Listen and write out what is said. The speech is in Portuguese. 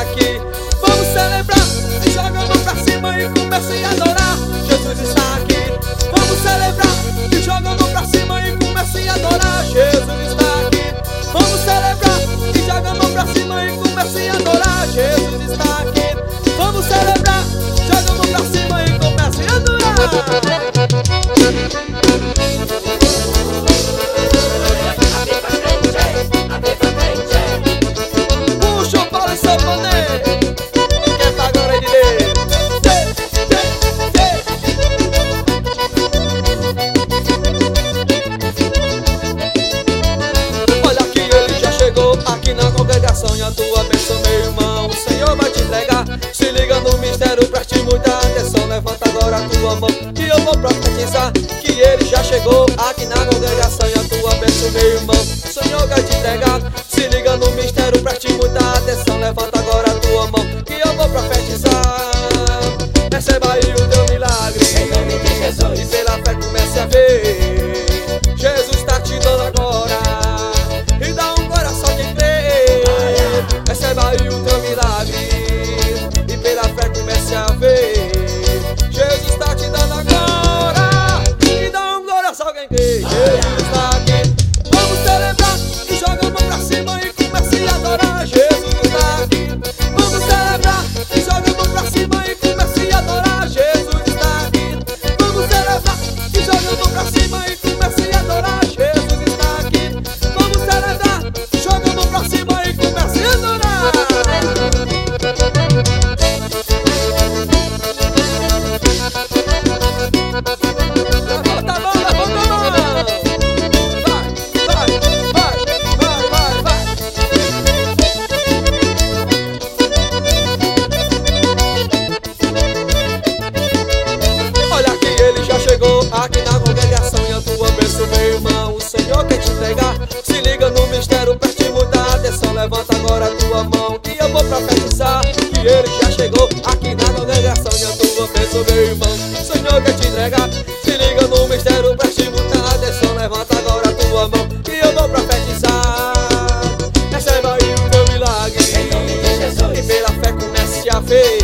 aqui. Vamos celebrar, e joga a mão pra cima e comece a adorar. Jesus está aqui. Vamos celebrar, e joga a mão pra cima e comece a adorar. Jesus está aqui. Vamos celebrar, e joga a mão pra cima e comece a adorar. Jesus está aqui. Vamos celebrar, joga a mão pra cima e comece a adorar. Aqui na congregação e a tua bênção, meu irmão, o Senhor vai te entregar. Se liga no mistério, preste muita atenção. Levanta agora a tua mão que eu vou profetizar que ele já chegou aqui na congregação e a tua bênção, meu irmão, o Senhor vai te entregar. Se liga no mistério, preste muita atenção. Levanta agora a tua mão que eu vou profetizar. Receba aí o teu milagre em nome de Jesus, e pela fé comece a ver. Jesus está te dando agora. E dá um coração que crê. Receba aí o teu milagre, e pela fé comece a ver. Jesus está te dando agora. E dá um coração quem crê. Jesus está aqui. Vamos celebrar, e joga a mão pra cima e comece a adorar. Jesus está aqui. Vamos celebrar, e joga a mão pra cima e comece a adorar. Jesus está aqui. Vamos celebrar, e joga a mão pra cima e comece a adorar. Jesus está aqui. Vamos celebrar, joga a mão pra cima e comece a adorar. Levanta a mão, levanta a mão. Vai. Olha que ele já chegou aqui na congregação e a tua bênção, meu irmão, o Senhor quer te entregar. Se liga no mistério, preste muita atenção. Levanta agora a tua mão que eu vou profetizar que ele já chegou aqui na congregação e a tua bênção, meu irmão, o Senhor quer te entregar. Se liga no mistério, preste muita atenção. Levanta agora a tua mão que eu vou profetizar. Receba aí o teu milagre em nome de Jesus, e pela fé comece a ver.